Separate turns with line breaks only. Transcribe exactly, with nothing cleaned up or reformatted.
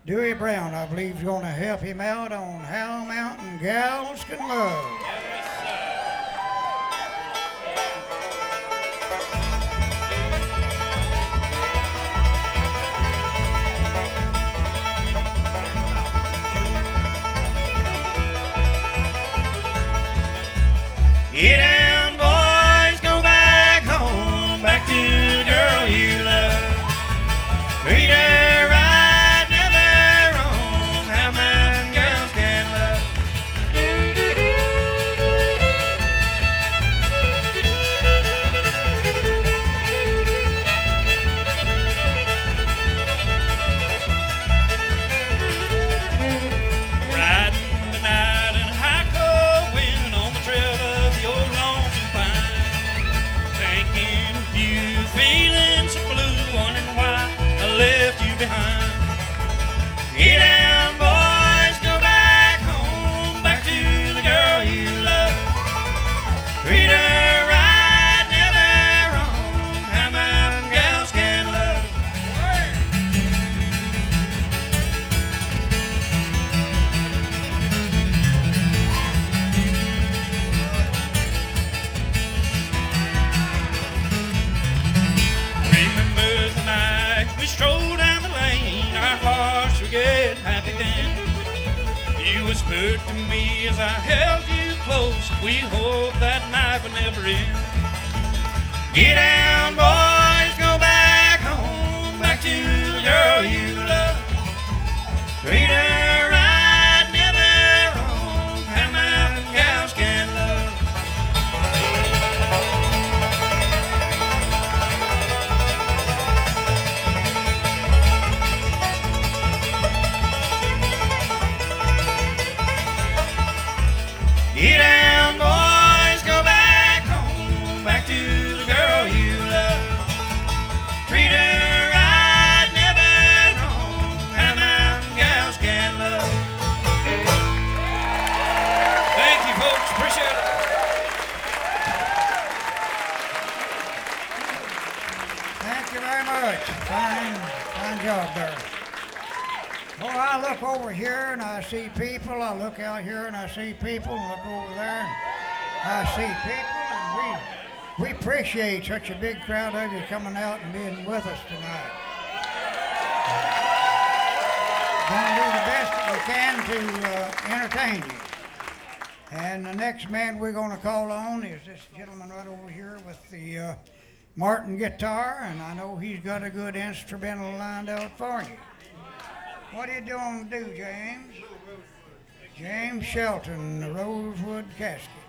Dewey Brown, I believe, is going to help him out on How Mountain Gals Can Love.
Get down, boys, go back home, back to the girl you love. Treat her right, never wrong, how mountain girls can love. Riding tonight in a high cold wind on the trail of the old lonesome pine, thinking of you, feeling so blue, wondering why I left you behind. Get down, boys, go back home, back to the girl you love. Treat her right, never wrong, how mountain gals can love. Remember the night we strolled down the lane, our hearts were getting happy then. You whispered to me as I held you close, we hope that night would never end. Get down, boys, go back home, back to the girl you love. Treat her right, never wrong, how mountain gals can love. Get down, boys, go back home, back to the girl you love. Treat her right, never wrong, how mountain gals can love. Thank you, folks. Appreciate it.
Thank you very much. Fine, fine job there. Well, I look over here and I see people. I look out here and I see people. And look over there and I see people. And we, we appreciate such a big crowd of you coming out and being with us tonight. Going to do the best that we can to uh, entertain you. And the next man we're going to call on is this gentleman right over here with the uh, Martin guitar. And I know he's got a good instrumental lined out for you. What are you doing to do, James? James Shelton, the Rosewood Casket.